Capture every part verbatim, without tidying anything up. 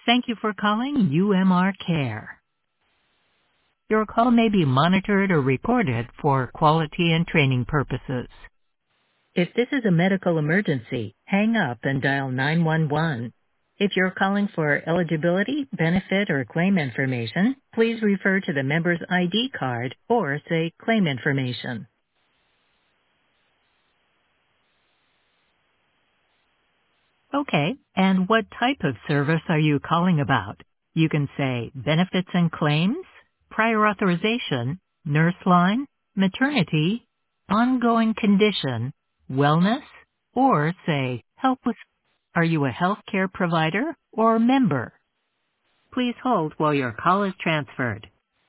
Thank you for calling U M R Care. Your call may be monitored or recorded for quality and training purposes. If this is a medical emergency, hang up and dial nine one one. If you're calling for eligibility, benefit, or claim information, please refer to the member's I D card or say claim information. Okay, and what type of service are you calling about? You can say benefits and claims, prior authorization, nurse line, maternity, ongoing condition, wellness, or say help with. Are you a healthcare provider or member? Please hold while your call is transferred.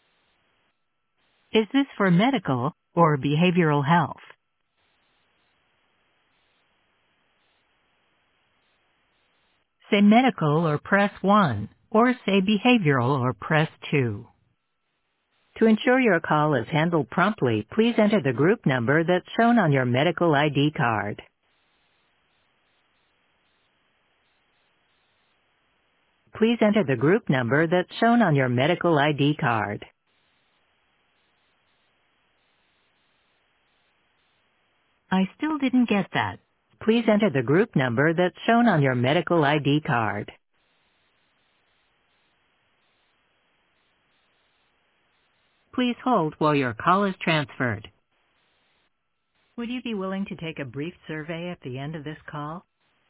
Is this for medical or behavioral health? Say medical or press one, or say behavioral or press two. To ensure your call is handled promptly, please enter the group number that's shown on your medical I D card. Please enter the group number that's shown on your medical I D card. I still didn't get that. Please enter the group number that's shown on your medical I D card. Please hold while your call is transferred. Would you be willing to take a brief survey at the end of this call?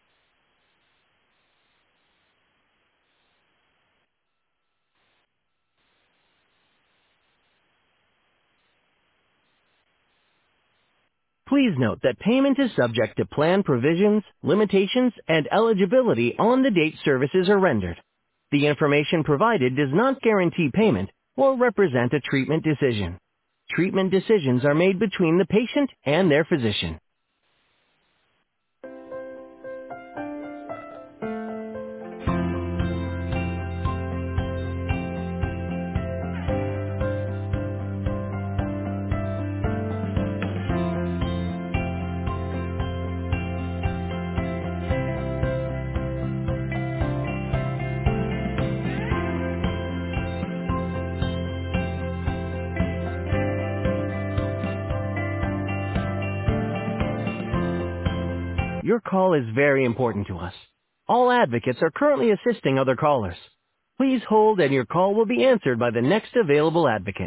Please note that payment is subject to plan provisions, limitations, and eligibility on the date services are rendered. The information provided does not guarantee payment or represent a treatment decision. Treatment decisions are made between the patient and their physician. Your call is very important to us. All advocates are currently assisting other callers. Please hold and your call will be answered by the next available advocate.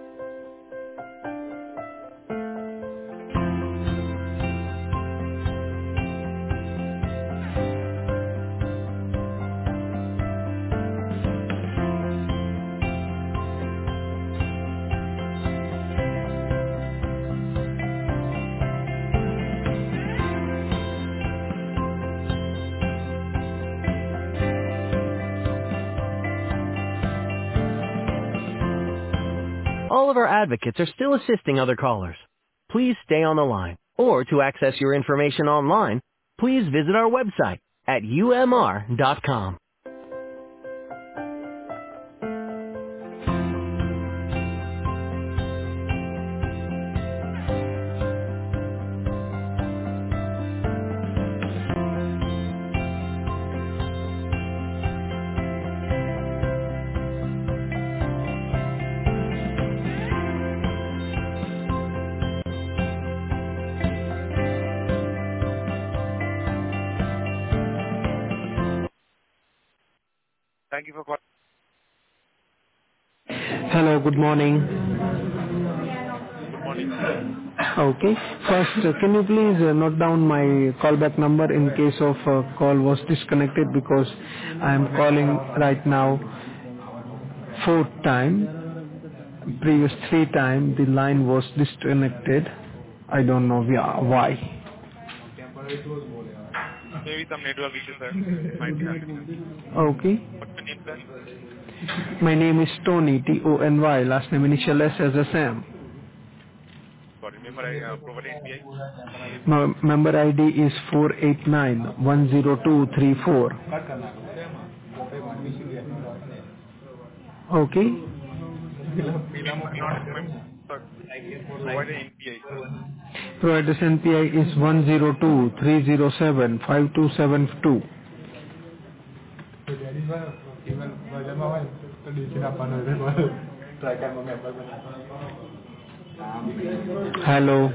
All of our advocates are still assisting other callers. Please stay on the line. Or to access your information online, please visit our website at U M R dot com. Hello, good morning. Okay. First, uh, can you please uh, note down my callback number in case of uh, call was disconnected, because I am calling right now fourth time. Previous three time the line was disconnected. I don't know why. why. Okay. My name is Tony, T O N Y. Last name initial S as a Sam. My member I D is four eight nine one zero two three four. Okay. Provider's N P I is one zero two three zero seven five two seven two. Hello.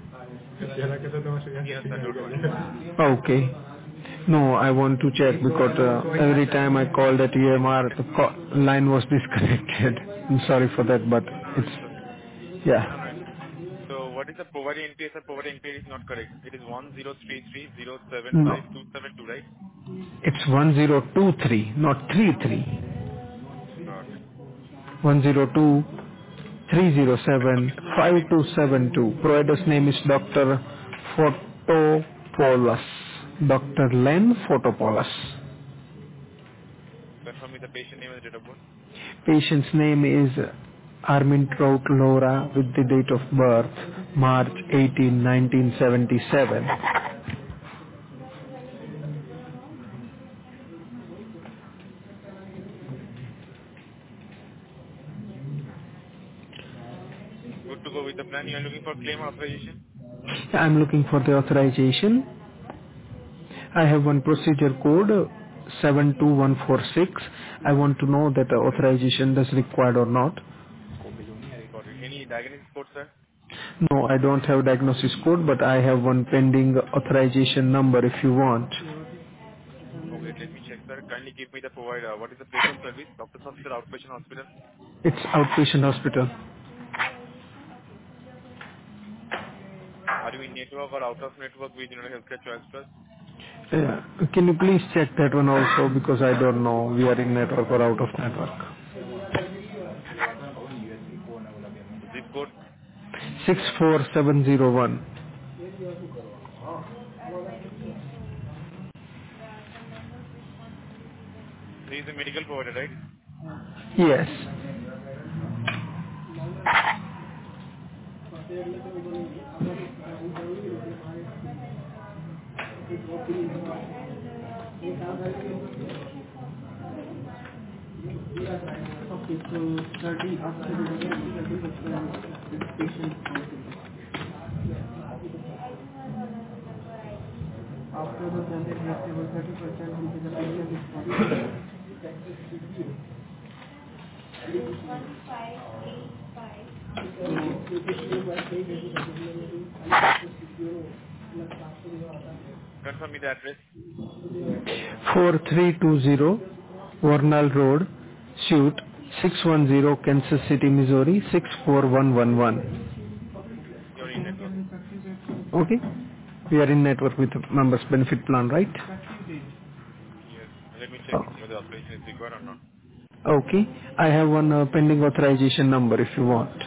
Yes, sir, don't worry. Okay. No, I want to check because uh, every time I called at E M R, the call, line was disconnected. I'm sorry for that, but No, no, it's it's, okay. No, yeah. no, it's okay. So what is the provider N P A? Sir, provider N P A is not correct. It is one zero three three zero seven five No, two seven two, right? it's one zero two three, not three three. Got it. one zero two three zero Confirm seven me the provider five name. two seven two. Provider's name is Doctor Photopoulos. Doctor Len Photopoulos. Confirm me the patient name and date of birth. Patient's name is Armin Trout Laura with the date of birth March eighteenth, nineteen seventy-seven. Good to go with the plan. You are looking for claim authorization. I'm looking for the authorization. I have one procedure code uh, seven two one four six. I want to know that the authorization is required or not. Got it. Any diagnosis code, sir? No, I don't have diagnosis code, but I have one pending authorization number if you want. Okay, let me check, sir. Kindly give me the provider. What is the place of service? Doctor's hospital, outpatient hospital? It's outpatient hospital. Are you in network or out of network with United Healthcare Choice Plus? Uh, can you please check that one also because I don't know we are in network or out of network. Zip code? six four seven zero one. He is a medical provider, right? Yes. Confirm me the address. four three two zero Vernal Road, Suite six one zero, Kansas City, Missouri six four one one one. You're in network. Okay? We are in network with members benefit plan, right? Yes. Let me check Oh, whether authorization is required or not. okay. I have one uh, pending authorization number if you want.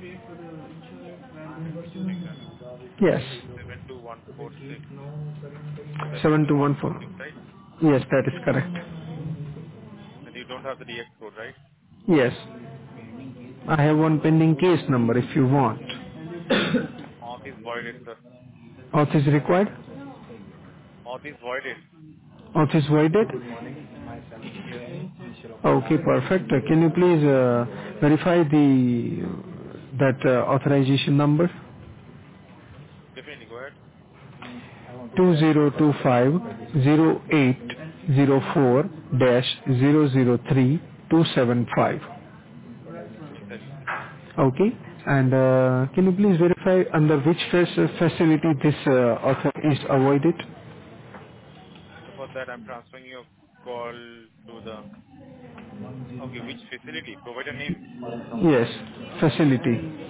Let me check that. Yes. seven two one four six. seven two one four seven two one four. six, right? Yes, that is correct. And you don't have the D X code, right? Yes. I have one pending case number if you want. Auth is voided, sir. Auth is required? Auth is voided. Auth is voided? Yes. Okay, perfect. Uh, Can you please uh, verify the that uh, authorization number? Definitely, go ahead. two zero two five zero eight zero four dash zero zero three two seven five. That's it. Okay. And uh, can you please verify under which fac- facility this uh, author is avoided? So for that, I'm transferring your call to the... Okay, which facility? Provider name. Yes, facility.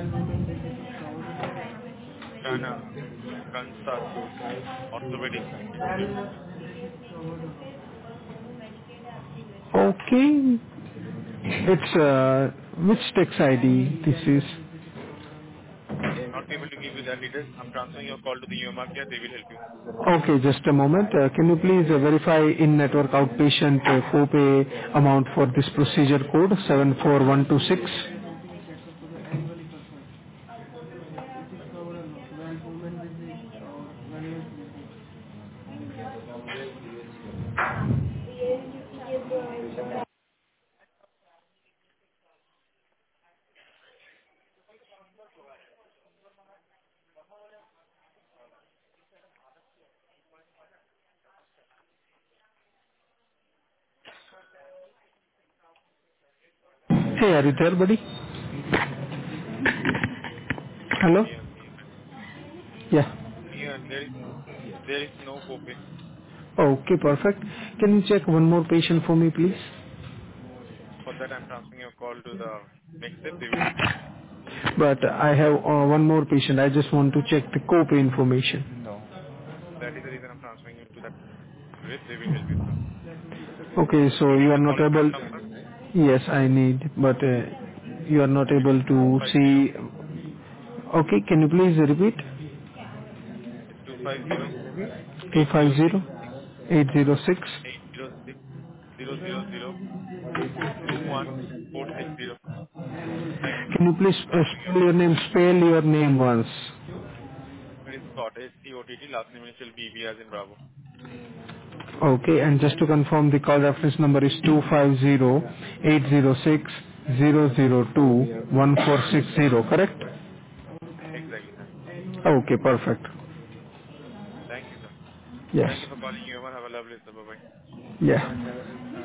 Kana, Kansas, Orthopedic Institute. Okay. It's uh, which tax I D this is? Not able to give you that details. I'm transferring your call to the U M R care. They will help you. Okay, just a moment. Uh, Can you please uh, verify in-network outpatient uh, copay amount for this procedure code seven four one two six? Hey, are you there, buddy? I'm Hello? here. here. Yeah. Here, there is there is no copay. Okay, perfect. Can you check one more patient for me, please? For that, I'm transferring your call to the next step. They will help you. But I have uh, one more patient. I just want to check the copay information. That is the reason I'm transferring you to that rep. They will help you, sir. Okay, so You you need are the not callback able. number. Yes, I need, but uh, you are not It is able two to five zero. see. Okay, can you please repeat? It's two five zero Two eight five zero six zero eight zero six. eight zero six zero zero zero two one four six zero. Thank you, sir. Can you please uh, Transferring your spell your call. name? Spell your name once. It is Scott, S C O T T, last name initial B B as in Bravo. Okay, and just to confirm, the call reference number is two five zero eight zero six zero zero two one four six zero. Correct? Exactly, sir. Okay, perfect. Thank you, sir. Yes. Thank you for calling. You have a lovely day, sir. Bye-bye. Yeah.